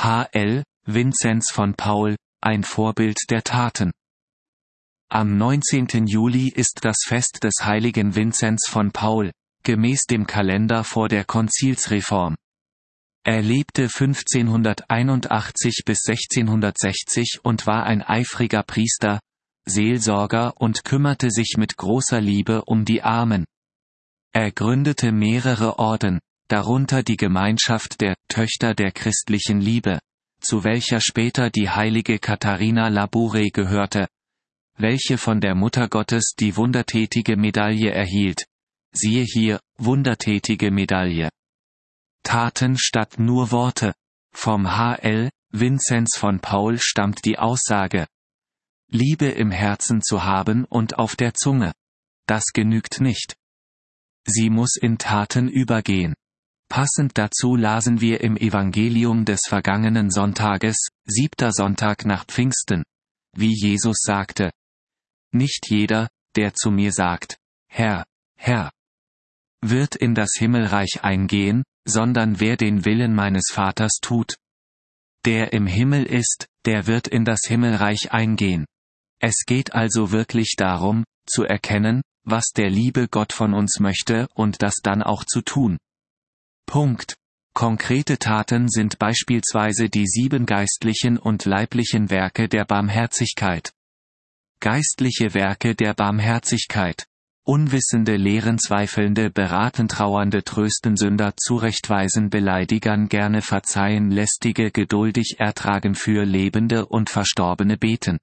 H.L. Vinzenz von Paul, ein Vorbild der Taten. Am 19. Juli ist das Fest des heiligen Vinzenz von Paul, gemäß dem Kalender vor der Konzilsreform. Er lebte 1581 bis 1660 und war ein eifriger Priester, Seelsorger und kümmerte sich mit großer Liebe um die Armen. Er gründete mehrere Orden, darunter die Gemeinschaft der Töchter der christlichen Liebe, zu welcher später die heilige Katharina Labouré gehörte, welche von der Mutter Gottes die wundertätige Medaille erhielt. Siehe hier, wundertätige Medaille. Taten statt nur Worte. Vom H.L. Vinzenz von Paul stammt die Aussage: Liebe im Herzen zu haben und auf der Zunge. Das genügt nicht. Sie muss in Taten übergehen. Passend dazu lasen wir im Evangelium des vergangenen Sonntages, 7. Sonntag nach Pfingsten, wie Jesus sagte: Nicht jeder, der zu mir sagt, Herr, Herr, wird in das Himmelreich eingehen, sondern wer den Willen meines Vaters tut. Der im Himmel ist, der wird in das Himmelreich eingehen. Es geht also wirklich darum, zu erkennen, was der liebe Gott von uns möchte und das dann auch zu tun. Punkt. Konkrete Taten sind beispielsweise die 7 geistlichen und leiblichen Werke der Barmherzigkeit. Geistliche Werke der Barmherzigkeit. Unwissende lehren, Zweifelnde beraten, Trauernde trösten, Sünder zurechtweisen, Beleidigern gerne verzeihen, Lästige geduldig ertragen, für Lebende und Verstorbene beten.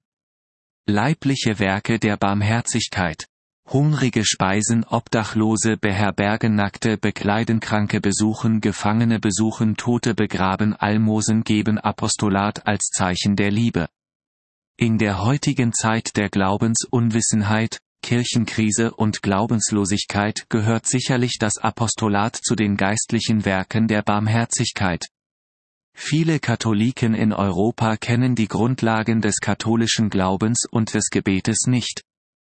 Leibliche Werke der Barmherzigkeit. Hungrige speisen, Obdachlose beherbergen, Nackte bekleiden, Kranke besuchen, Gefangene besuchen, Tote begraben, Almosen geben, Apostolat als Zeichen der Liebe. In der heutigen Zeit der Glaubensunwissenheit, Kirchenkrise und Glaubenslosigkeit gehört sicherlich das Apostolat zu den geistlichen Werken der Barmherzigkeit. Viele Katholiken in Europa kennen die Grundlagen des katholischen Glaubens und des Gebetes nicht.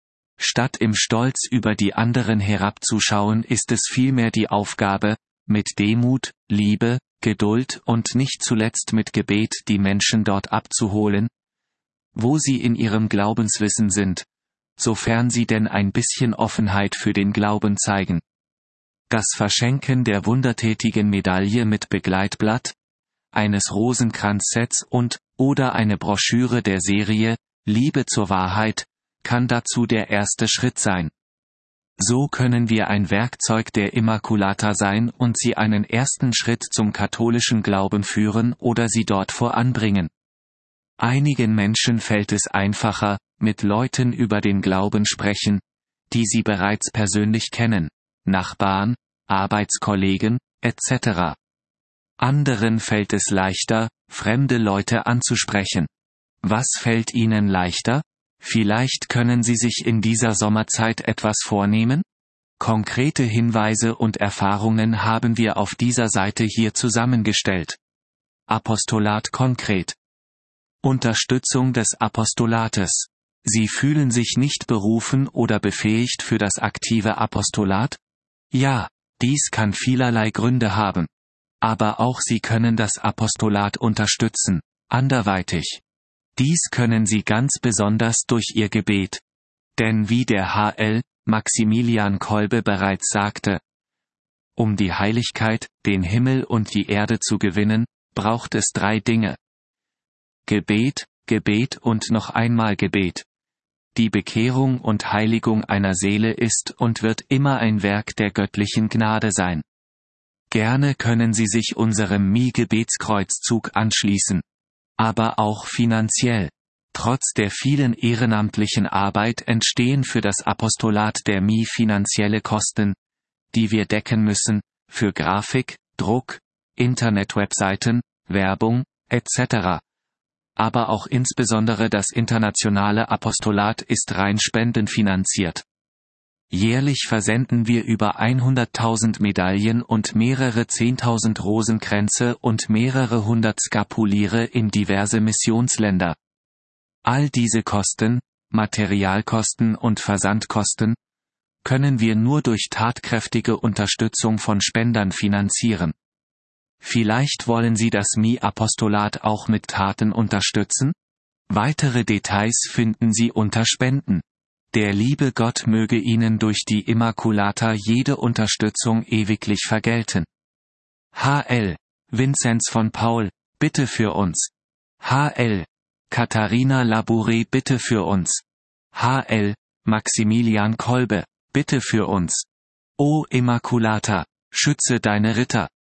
Statt im Stolz über die anderen herabzuschauen, ist es vielmehr die Aufgabe, mit Demut, Liebe, Geduld und nicht zuletzt mit Gebet die Menschen dort abzuholen, wo sie in ihrem Glaubenswissen sind, sofern sie denn ein bisschen Offenheit für den Glauben zeigen. Das Verschenken der wundertätigen Medaille mit Begleitblatt, eines Rosenkranzsets oder eine Broschüre der Serie Liebe zur Wahrheit, kann dazu der erste Schritt sein. So können wir ein Werkzeug der Immaculata sein und sie einen ersten Schritt zum katholischen Glauben führen oder sie dort voranbringen. Einigen Menschen fällt es einfacher, mit Leuten über den Glauben sprechen, die sie bereits persönlich kennen, Nachbarn, Arbeitskollegen, etc. Anderen fällt es leichter, fremde Leute anzusprechen. Was fällt ihnen leichter? Vielleicht können Sie sich in dieser Sommerzeit etwas vornehmen? Konkrete Hinweise und Erfahrungen haben wir auf dieser Seite hier zusammengestellt. Apostolat konkret. Unterstützung des Apostolates. Sie fühlen sich nicht berufen oder befähigt für das aktive Apostolat? Ja, dies kann vielerlei Gründe haben. Aber auch Sie können das Apostolat unterstützen, anderweitig. Dies können Sie ganz besonders durch Ihr Gebet. Denn wie der H.L. Maximilian Kolbe bereits sagte, um die Heiligkeit, den Himmel und die Erde zu gewinnen, braucht es 3 Dinge. Gebet, Gebet und noch einmal Gebet. Die Bekehrung und Heiligung einer Seele ist und wird immer ein Werk der göttlichen Gnade sein. Gerne können Sie sich unserem Mi-Gebetskreuzzug anschließen. Aber auch finanziell. Trotz der vielen ehrenamtlichen Arbeit entstehen für das Apostolat der Mi finanzielle Kosten, die wir decken müssen, für Grafik, Druck, Internetwebseiten, Werbung, etc. Aber auch insbesondere das internationale Apostolat ist rein spendenfinanziert. Jährlich versenden wir über 100.000 Medaillen und mehrere 10.000 Rosenkränze und mehrere 100 Skapuliere in diverse Missionsländer. All diese Kosten, Materialkosten und Versandkosten, können wir nur durch tatkräftige Unterstützung von Spendern finanzieren. Vielleicht wollen Sie das Mi-Apostolat auch mit Taten unterstützen? Weitere Details finden Sie unter Spenden. Der liebe Gott möge Ihnen durch die Immaculata jede Unterstützung ewiglich vergelten. H.L. Vinzenz von Paul, bitte für uns. H.L. Katharina Labouré, bitte für uns. H.L. Maximilian Kolbe, bitte für uns. O Immaculata, schütze deine Ritter.